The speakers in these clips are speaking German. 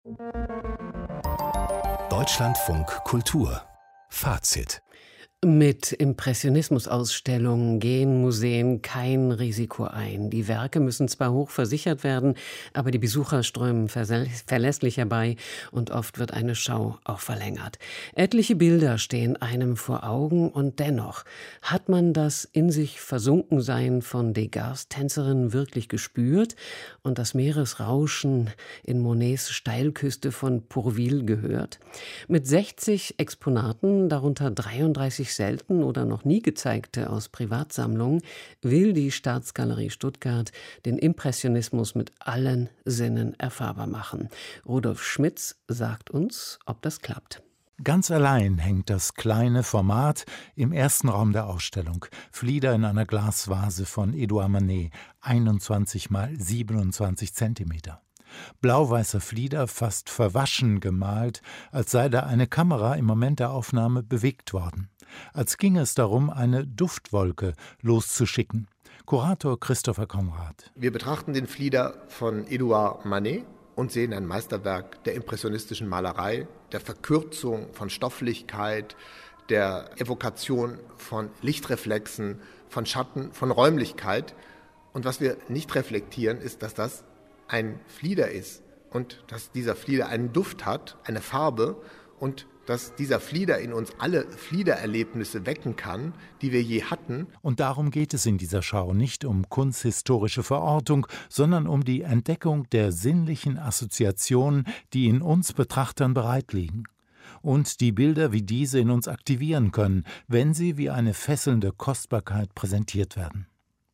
Deutschlandfunk Kultur Fazit. Mit Impressionismusausstellungen gehen Museen kein Risiko ein. Die Werke müssen zwar hoch versichert werden, aber die Besucher strömen verlässlich herbei und oft wird eine Schau auch verlängert. Etliche Bilder stehen einem vor Augen und dennoch hat man das in sich Versunkensein von Degas Tänzerinnen wirklich gespürt und das Meeresrauschen in Monets Steilküste von Pourville gehört. Mit 60 Exponaten, darunter 33 selten oder noch nie gezeigte aus Privatsammlungen, will die Staatsgalerie Stuttgart den Impressionismus mit allen Sinnen erfahrbar machen. Rudolf Schmitz sagt uns, ob das klappt. Ganz allein hängt das kleine Format im ersten Raum der Ausstellung. Flieder in einer Glasvase von Edouard Manet, 21 mal 27 Zentimeter. Blau-weißer Flieder, fast verwaschen gemalt, als sei da eine Kamera im Moment der Aufnahme bewegt worden. Als ginge es darum, eine Duftwolke loszuschicken. Kurator Christopher Conrad. Wir betrachten den Flieder von Edouard Manet und sehen ein Meisterwerk der impressionistischen Malerei, der Verkürzung von Stofflichkeit, der Evokation von Lichtreflexen, von Schatten, von Räumlichkeit. Und was wir nicht reflektieren, ist, dass das ein Flieder ist und dass dieser Flieder einen Duft hat, eine Farbe und dass dieser Flieder in uns alle Fliedererlebnisse wecken kann, die wir je hatten. Und darum geht es in dieser Schau nicht um kunsthistorische Verortung, sondern um die Entdeckung der sinnlichen Assoziationen, die in uns Betrachtern bereitliegen. Und die Bilder wie diese in uns aktivieren können, wenn sie wie eine fesselnde Kostbarkeit präsentiert werden.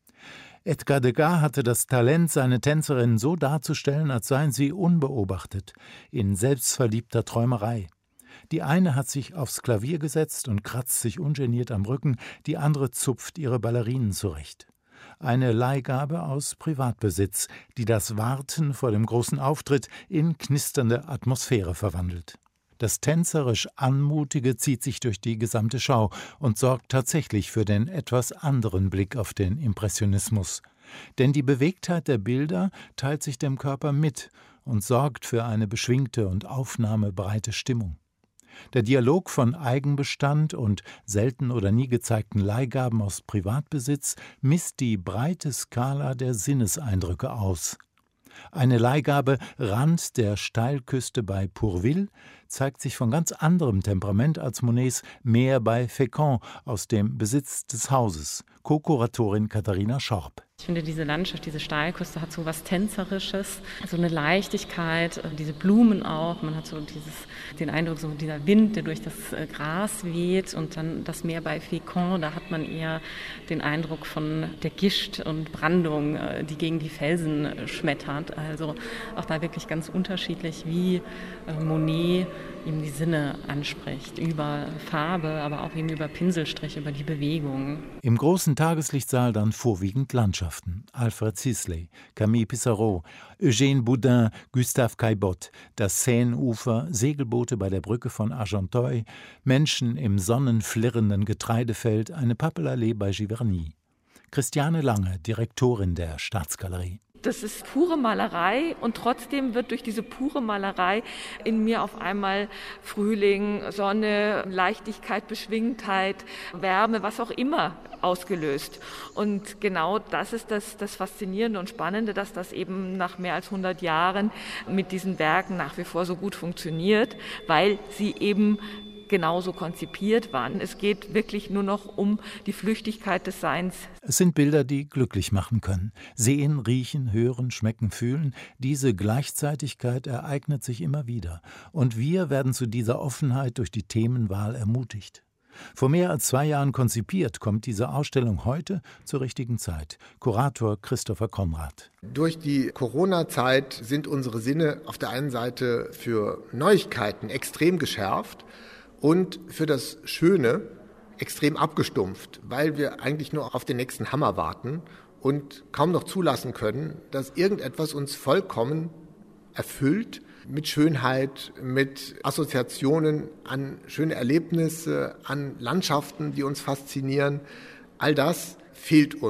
Edgar Degas hatte das Talent, seine Tänzerinnen so darzustellen, als seien sie unbeobachtet, in selbstverliebter Träumerei. Die eine hat sich aufs Klavier gesetzt und kratzt sich ungeniert am Rücken, die andere zupft ihre Ballerinen zurecht. Eine Leihgabe aus Privatbesitz, die das Warten vor dem großen Auftritt in knisternde Atmosphäre verwandelt. Das tänzerisch Anmutige zieht sich durch die gesamte Schau und sorgt tatsächlich für den etwas anderen Blick auf den Impressionismus. Denn die Bewegtheit der Bilder teilt sich dem Körper mit und sorgt für eine beschwingte und aufnahmebereite Stimmung. Der Dialog von Eigenbestand und selten oder nie gezeigten Leihgaben aus Privatbesitz misst die breite Skala der Sinneseindrücke aus. Eine Leihgabe Rand der Steilküste bei Pourville zeigt sich von ganz anderem Temperament als Monets Meer bei Fécamp aus dem Besitz des Hauses. Co-Kuratorin Katharina Schorb. Ich finde, diese Landschaft, diese Steilküste hat so was Tänzerisches, so eine Leichtigkeit, diese Blumen auch. Man hat so den Eindruck, so dieser Wind, der durch das Gras weht und dann das Meer bei Fécamp, da hat man eher den Eindruck von der Gischt und Brandung, die gegen die Felsen schmettert. Also auch da wirklich ganz unterschiedlich, wie Monet ihm die Sinne anspricht, über Farbe, aber auch eben über Pinselstrich, über die Bewegung. Im großen Tageslichtsaal dann vorwiegend Landschaften. Alfred Sisley, Camille Pissarro, Eugène Boudin, Gustave Caillebotte, das Seineufer, Segelboote bei der Brücke von Argenteuil, Menschen im sonnenflirrenden Getreidefeld, eine Pappelallee bei Giverny. Christiane Lange, Direktorin der Staatsgalerie. Das ist pure Malerei und trotzdem wird durch diese pure Malerei in mir auf einmal Frühling, Sonne, Leichtigkeit, Beschwingtheit, Wärme, was auch immer ausgelöst. Und genau das ist das Faszinierende und Spannende, dass das eben nach mehr als 100 Jahren mit diesen Werken nach wie vor so gut funktioniert, weil sie eben genauso konzipiert waren. Es geht wirklich nur noch um die Flüchtigkeit des Seins. Es sind Bilder, die glücklich machen können. Sehen, riechen, hören, schmecken, fühlen. Diese Gleichzeitigkeit ereignet sich immer wieder. Und wir werden zu dieser Offenheit durch die Themenwahl ermutigt. Vor mehr als 2 Jahren konzipiert, kommt diese Ausstellung heute zur richtigen Zeit. Kurator Christopher Conrad. Durch die Corona-Zeit sind unsere Sinne auf der einen Seite für Neuigkeiten extrem geschärft und für das Schöne extrem abgestumpft, weil wir eigentlich nur auf den nächsten Hammer warten und kaum noch zulassen können, dass irgendetwas uns vollkommen erfüllt mit Schönheit, mit Assoziationen an schöne Erlebnisse, an Landschaften, die uns faszinieren. All das fehlt uns.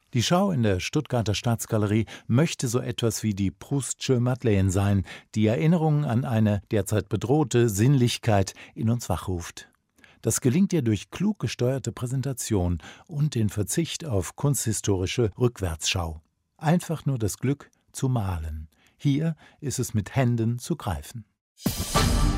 Die Schau in der Stuttgarter Staatsgalerie möchte so etwas wie die Proustsche Madeleine sein, die Erinnerungen an eine derzeit bedrohte Sinnlichkeit in uns wachruft. Das gelingt ihr durch klug gesteuerte Präsentation und den Verzicht auf kunsthistorische Rückwärtsschau. Einfach nur das Glück zu malen. Hier ist es mit Händen zu greifen.